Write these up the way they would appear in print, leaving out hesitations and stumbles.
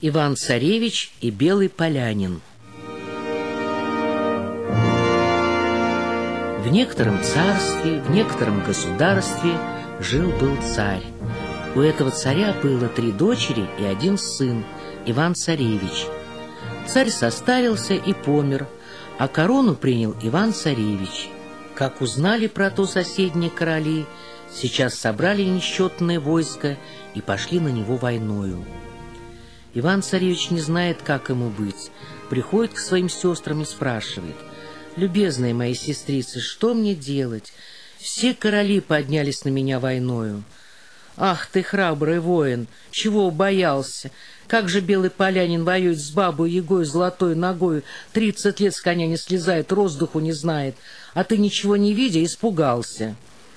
Иван-царевич и белый полянин. В некотором царстве, в некотором государстве жил-был царь. У этого царя было 3 дочери и 1 сын, Иван-царевич. Царь состарился и помер, а корону принял Иван-царевич. Как узнали про то соседние короли, сейчас собрали несчетное войско и пошли на него войною. Иван-царевич не знает, как ему быть, приходит к своим сестрам и спрашивает: «Любезные мои сестрицы, что мне делать? Все короли поднялись на меня войною». «Ах ты, храбрый воин, чего боялся? Как же белый полянин воюет с бабой Ягой золотой ногою, 30 лет с коня не слезает, роздуху не знает, а ты, ничего не видя, испугался».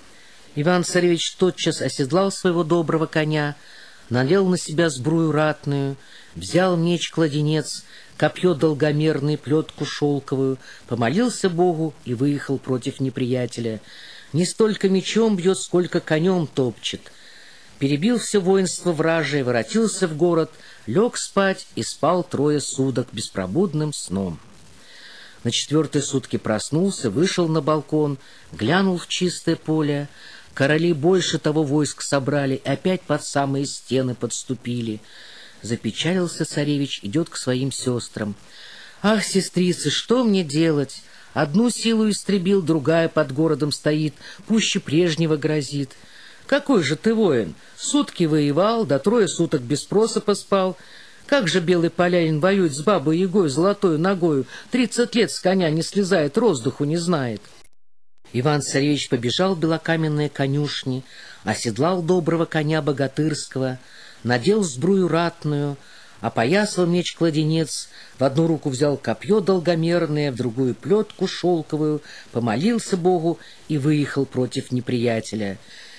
Иван-царевич тотчас оседлал своего доброго коня, надел на себя сбрую ратную, взял меч-кладенец, копье долгомерное, плетку шелковую, помолился Богу и выехал против неприятеля. Не столько мечом бьет, сколько конем топчет. Перебил все воинство вражие, воротился в город, лег спать и спал 3 суток беспробудным сном. На 4-й сутки проснулся, вышел на балкон, глянул в чистое поле. Короли больше того войск собрали, опять под самые стены подступили. Запечалился царевич, идет к своим сестрам. «Ах, сестрицы, что мне делать? Одну силу истребил, другая под городом стоит, пуще прежнего грозит. Какой же ты воин? Сутки воевал, до 3 суток без спроса поспал. Как же белый полянин воюет с бабой Ягой золотою ногою, 30 лет с коня не слезает, роздуху не знает». Иван-царевич побежал в белокаменные конюшни, оседлал доброго коня богатырского, надел сбрую ратную, опоясал меч-кладенец, в одну руку взял копье долгомерное, в другую плетку шелковую, помолился Богу и выехал против неприятеля.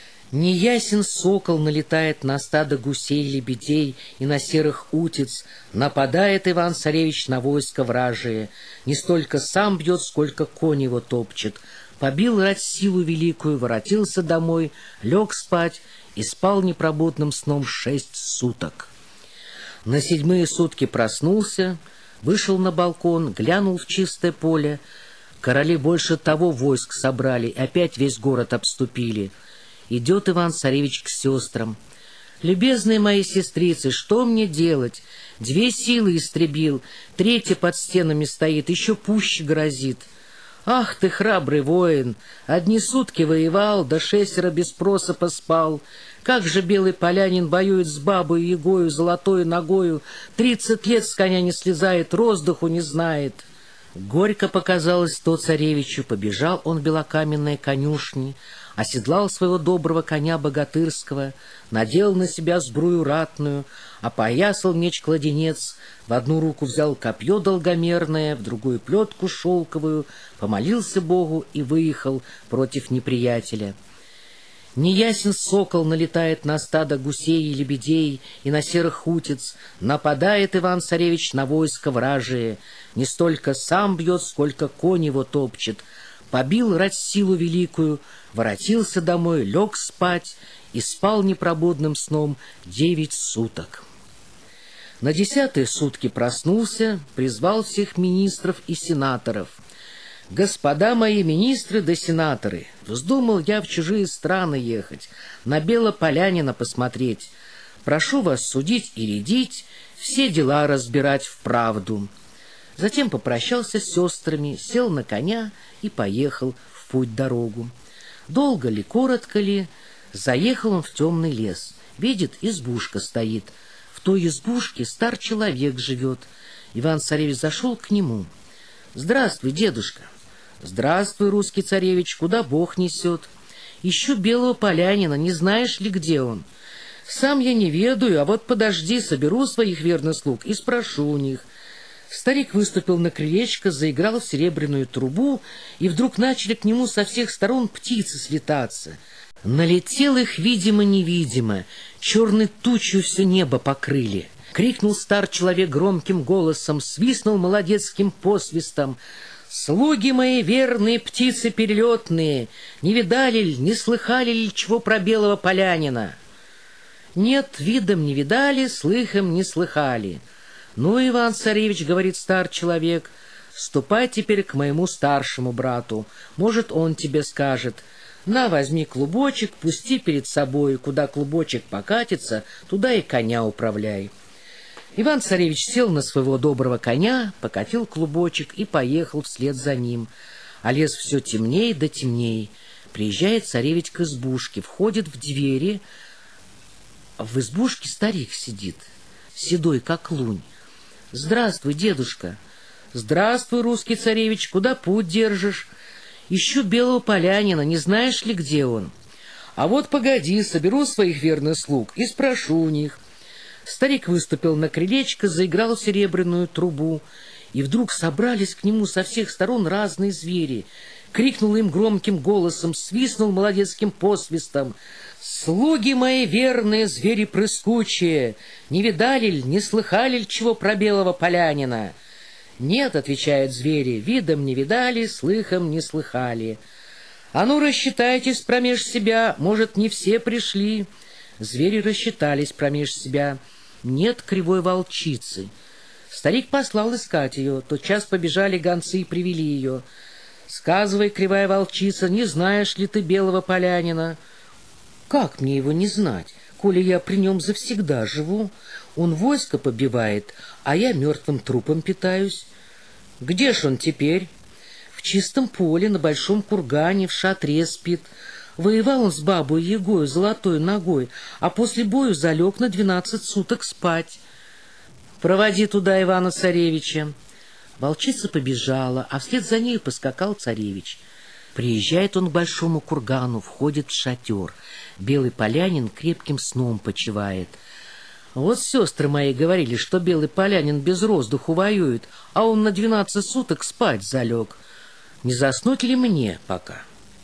Неясен сокол налетает на стадо гусей-лебедей и на серых утиц, нападает Иван-царевич на войско вражие, не столько сам бьет, сколько конь его топчет. Побил рать силу великую, воротился домой, лег спать и спал непробудным сном 6 суток. На 7-е сутки проснулся, вышел на балкон, глянул в чистое поле. Короли больше того войск собрали, опять весь город обступили. Идет Иван-царевич к сестрам. «Любезные мои сестрицы, что мне делать? 2 силы истребил, 3-я под стенами стоит, еще пуще грозит». «Ах ты, храбрый воин! 1 сутки воевал, да 6 без спроса поспал. Как же белый полянин воюет с бабой Ягою золотою ногою, 30 лет с коня не слезает, роздуху не знает». Горько показалось то царевичу, побежал он в белокаменные конюшни, оседлал своего доброго коня богатырского, надел на себя сбрую ратную, опоясал меч-кладенец, в одну руку взял копье долгомерное, в другую плетку шелковую, помолился Богу и выехал против неприятеля. Неясен сокол налетает на стадо гусей и лебедей и на серых утиц, нападает Иван-царевич на войско вражие, не столько сам бьет, сколько конь его топчет. Побил рать силу великую, воротился домой, лег спать и спал непробудным сном 9 суток. На 10-е сутки проснулся, призвал всех министров и сенаторов. «Господа мои министры да сенаторы, вздумал я в чужие страны ехать, на белополянина посмотреть. Прошу вас судить и рядить, все дела разбирать вправду». Затем попрощался с сестрами, сел на коня и поехал в путь-дорогу. Долго ли, коротко ли, заехал он в темный лес. Видит, избушка стоит. В той избушке стар человек живет. Иван-царевич зашел к нему. «Здравствуй, дедушка». «Здравствуй, русский царевич, куда Бог несет?» «Ищу белого полянина, не знаешь ли, где он?» «Сам я не ведаю, а вот подожди, соберу своих верных слуг и спрошу у них». Старик выступил на крылечко, заиграл в серебряную трубу, и вдруг начали к нему со всех сторон птицы слетаться. Налетел их видимо-невидимо, черной тучью все небо покрыли. Крикнул стар человек громким голосом, свистнул молодецким посвистом: «Слуги мои верные, птицы перелетные, не видали ли, не слыхали ли чего про белого полянина?» Нет, видом не видали, слыхом не слыхали. Ну, Иван-царевич, говорит стар человек, ступай теперь к моему старшему брату, может, он тебе скажет. На, возьми клубочек, пусти перед собой, куда клубочек покатится, туда и коня управляй. Иван-царевич сел на своего доброго коня, покатил клубочек и поехал вслед за ним. А лес все темней да темней. Приезжает царевич к избушке, входит в двери. В избушке старик сидит, седой, как лунь. «Здравствуй, дедушка!» «Здравствуй, русский царевич, куда путь держишь?» «Ищу белого полянина, не знаешь ли, где он?» «А вот погоди, соберу своих верных слуг и спрошу у них». Старик выступил на крылечко, заиграл в серебряную трубу, и вдруг собрались к нему со всех сторон разные звери. Крикнул им громким голосом, свистнул молодецким посвистом: «Слуги мои верные, звери прыскучие, не видали ль, не слыхали ль чего про белого полянина?» «Нет, — отвечают звери, — видом не видали, слыхом не слыхали». «А ну, рассчитайтесь промеж себя, может, не все пришли». Звери рассчитались промеж себя. Нет кривой волчицы. Старик послал искать ее, тотчас побежали гонцы и привели ее. «Сказывай, кривая волчица, не знаешь ли ты белого полянина?» «Как мне его не знать, коли я при нем завсегда живу? Он войско побивает, а я мертвым трупом питаюсь». «Где ж он теперь?» «В чистом поле, на большом кургане, в шатре спит. Воевал он с бабой Егою, золотой ногой, а после бою залег на 12 суток спать». «Проводи туда Ивана-царевича». Волчица побежала, а вслед за ней поскакал царевич. Приезжает он к большому кургану, входит в шатер. Белый полянин крепким сном почивает. Вот сестры мои говорили, что белый полянин без роздуху воюет, а он на 12 суток спать залег. Не заснуть ли мне пока?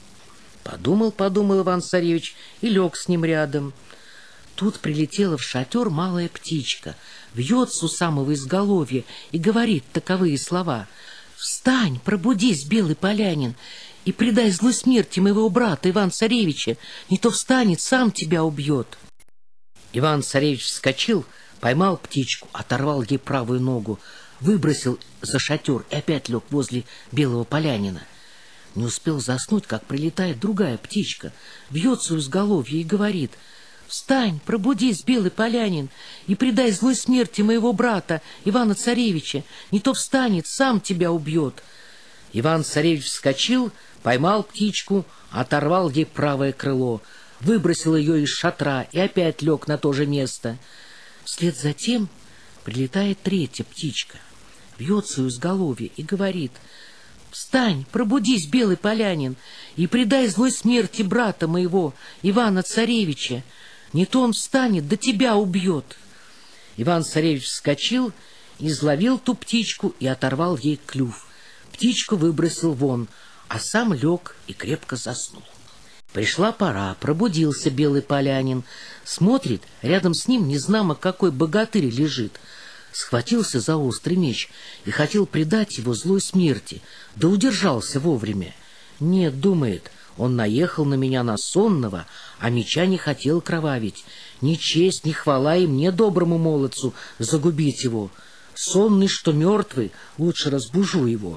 Подумал Иван-царевич и лег с ним рядом. Тут прилетела в шатер малая птичка, вьется у самого изголовья и говорит таковые слова: «Встань, пробудись, белый полянин, и предай злой смерти моего брата Ивана-царевича, не то встанет, сам тебя убьет». Иван-царевич вскочил, поймал птичку, оторвал ей правую ногу, выбросил за шатер и опять лег возле белого полянина. Не успел заснуть, как прилетает другая птичка, вьется у изголовья и говорит: «Встань, пробудись, белый полянин, и предай злой смерти моего брата Ивана-царевича, не то встанет, сам тебя убьет». Иван-царевич вскочил, поймал птичку, оторвал ей правое крыло, выбросил ее из шатра и опять лег на то же место. Вслед за тем прилетает третья птичка, вьется у изголовья и говорит: «Встань, пробудись, белый полянин, и предай злой смерти брата моего Ивана-царевича, не то он встанет, да тебя убьет». Иван-царевич вскочил, изловил ту птичку и оторвал ей клюв. Птичку выбросил вон, а сам лег и крепко заснул. Пришла пора, пробудился белый полянин. Смотрит, рядом с ним незнамо какой богатырь лежит. Схватился за острый меч и хотел предать его злой смерти, да удержался вовремя. Нет, думает, он наехал на меня на сонного, а меча не хотел кровавить. Ни честь, ни хвала и мне, доброму молодцу, загубить его. Сонный, что мертвый, лучше разбужу его.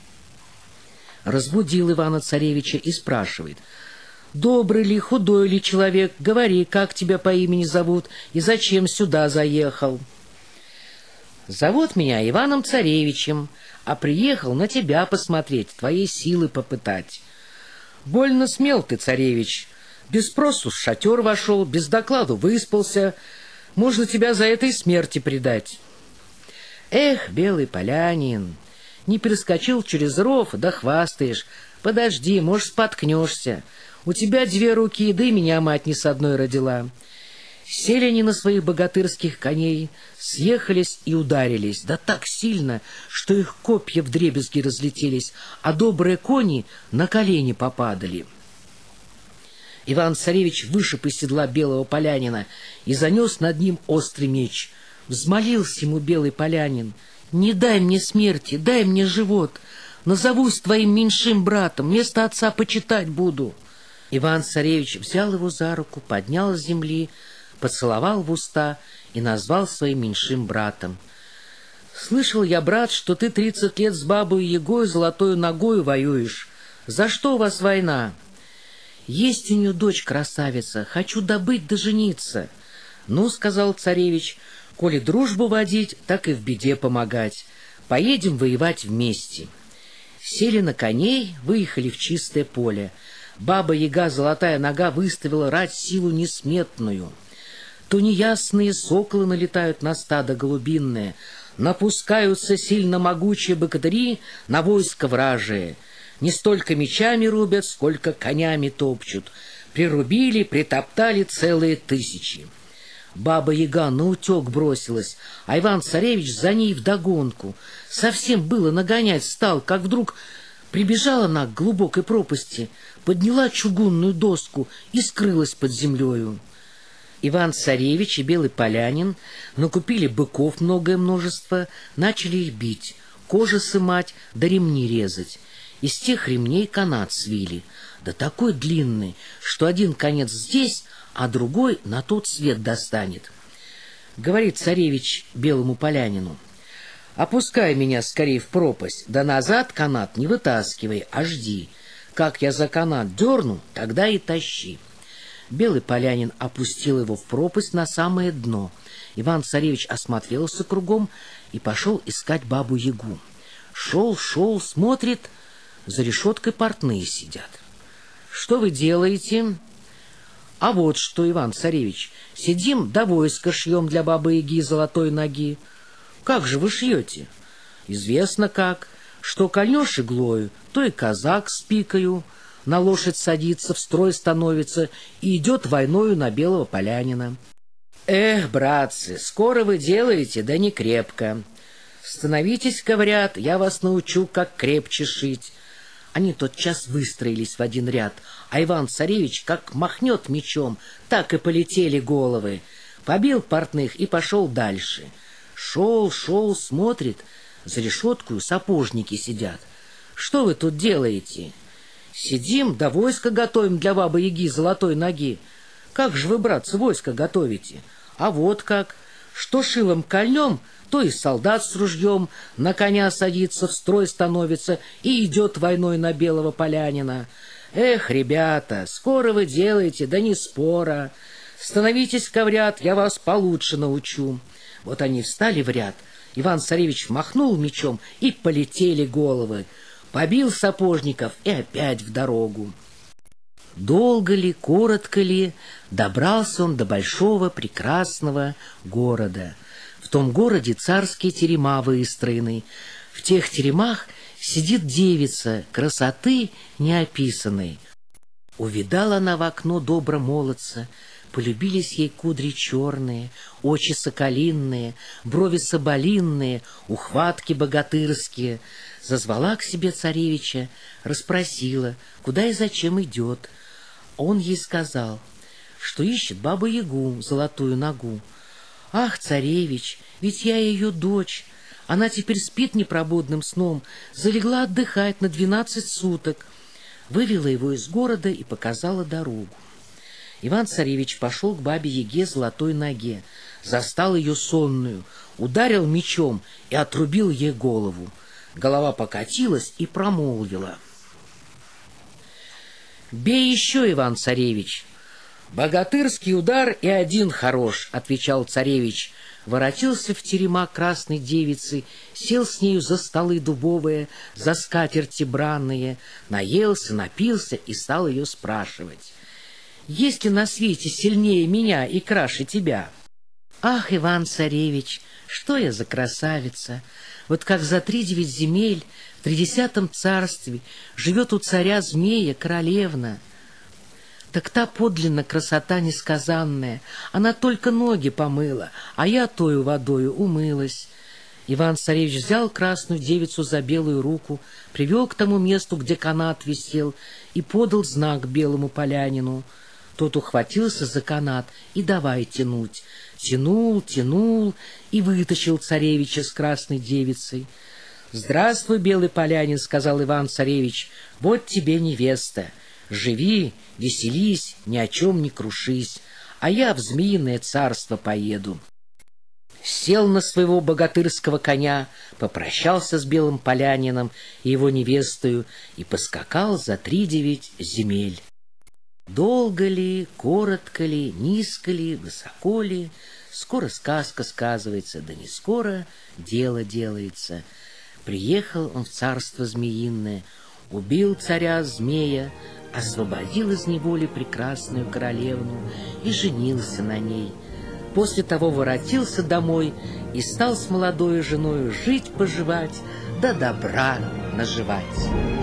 Разбудил Ивана-царевича и спрашивает: «Добрый ли, худой ли человек, говори, как тебя по имени зовут и зачем сюда заехал?» «Зовут меня Иваном-царевичем, а приехал на тебя посмотреть, твоей силы попытать». «Больно смел ты, царевич, без спросу в шатер вошел, без докладу выспался, можно тебя за это и смерти предать». «Эх, белый полянин, не перескочил через ров, да хвастаешь. Подожди, может, споткнешься. У тебя 2 руки, да и меня мать не с одной родила». Сели они на своих богатырских коней, съехались и ударились, да так сильно, что их копья вдребезги разлетелись, а добрые кони на колени попадали. Иван-царевич вышиб из седла белого полянина и занес над ним острый меч. Взмолился ему белый полянин: «Не дай мне смерти, дай мне живот, назовусь твоим меньшим братом, вместо отца почитать буду». Иван-царевич взял его за руку, поднял с земли, поцеловал в уста и назвал своим меньшим братом. «Слышал я, брат, что ты 30 лет с бабой Ягой золотою ногою воюешь. За что у вас война?» «Есть у нее дочь красавица, хочу добыть да жениться». «Ну, — сказал царевич, — коли дружбу водить, так и в беде помогать. Поедем воевать вместе». Сели на коней, выехали в чистое поле. Баба-яга Золотая Нога выставила рать силу несметную. То неясные соколы налетают на стадо голубинное, напускаются сильно могучие богатыри на войско вражие. Не столько мечами рубят, сколько конями топчут. Прирубили, притоптали целые тысячи. Баба-яга наутек бросилась, а Иван-царевич за ней вдогонку. Совсем было нагонять стал, как вдруг прибежала она к глубокой пропасти, подняла чугунную доску и скрылась под землею. Иван-царевич и белый полянин накупили быков многое множество, начали их бить, кожи сымать да ремни резать. Из тех ремней канат свили, да такой длинный, что один конец здесь, а другой на тот свет достанет. Говорит царевич белому полянину: «Опускай меня скорее в пропасть, да назад канат не вытаскивай, а жди. Как я за канат дерну, тогда и тащи». Белый полянин опустил его в пропасть на самое дно. Иван-царевич осмотрелся кругом и пошел искать бабу-ягу. Шел, смотрит, за решеткой портные сидят. «Что вы делаете?» «А вот что, Иван-царевич, сидим да войско шьем для бабы-яги Золотой Ноги». «Как же вы шьете?» «Известно как. Что кольнешь иглою, то и казак с пикою на лошадь садится, в строй становится и идет войною на белого полянина». «Эх, братцы, скоро вы делаете, да не крепко. Становитесь, говорят, я вас научу, как крепче шить». Они тотчас выстроились в один ряд, а Иван-царевич как махнет мечом, так и полетели головы. Побил портных и пошел дальше. Шел, смотрит, за решеткою сапожники сидят. «Что вы тут делаете?» «Сидим, да войско готовим для бабы-яги Золотой Ноги». «Как же вы, братцы, войско готовите?» «А вот как. Что шилом кольнем, то и солдат с ружьем на коня садится, в строй становится и идет войной на белого полянина». «Эх, ребята, скоро вы делаете, да не спора. Становитесь, говорят, я вас получше научу». Вот они встали в ряд. Иван-царевич махнул мечом, и полетели головы. Побил сапожников и опять в дорогу. Долго ли, коротко ли, добрался он до большого прекрасного города. В том городе царские терема выстроены. В тех теремах сидит девица, красоты неописанной. Увидала она в окно добро молодца, полюбились ей кудри черные, очи соколинные, брови соболинные, ухватки богатырские. Зазвала к себе царевича, расспросила, куда и зачем идет. Он ей сказал, что ищет бабу-ягу Золотую Ногу. «Ах, царевич, ведь я ее дочь. Она теперь спит непробудным сном, залегла отдыхать на 12 суток». Вывела его из города и показала дорогу. Иван-царевич пошел к бабе-яге Золотой Ноге, застал ее сонную, ударил мечом и отрубил ей голову. Голова покатилась и промолвила: «Бей еще, Иван-царевич». «Богатырский удар и один хорош», — отвечал царевич. Воротился в терема красной девицы, сел с нею за столы дубовые, за скатерти бранные, наелся, напился и стал ее спрашивать: «Есть ли на свете сильнее меня и краше тебя?» «Ах, Иван-царевич, что я за красавица! Вот как за 3-9 земель в 30-м царстве живет у царя змея королевна. Так та подлинно красота несказанная, она только ноги помыла, а я тою водою умылась». Иван-царевич взял красную девицу за белую руку, привел к тому месту, где канат висел, и подал знак белому полянину. Тот ухватился за канат и давай тянуть. Тянул и вытащил царевича с красной девицей. «Здравствуй, белый полянин», — сказал Иван-царевич, — «вот тебе невеста. Живи, веселись, ни о чем не крушись, а я в Змеиное царство поеду. Сел на своего богатырского коня, попрощался с белым полянином и его невестою и поскакал за 3-9 земель. Долго ли, коротко ли, низко ли, высоко ли, скоро сказка сказывается, да не скоро дело делается. Приехал он в царство змеиное, убил царя-змея, освободил из неволи прекрасную королевну и женился на ней. После того воротился домой и стал с молодою женою жить-поживать, да добра наживать.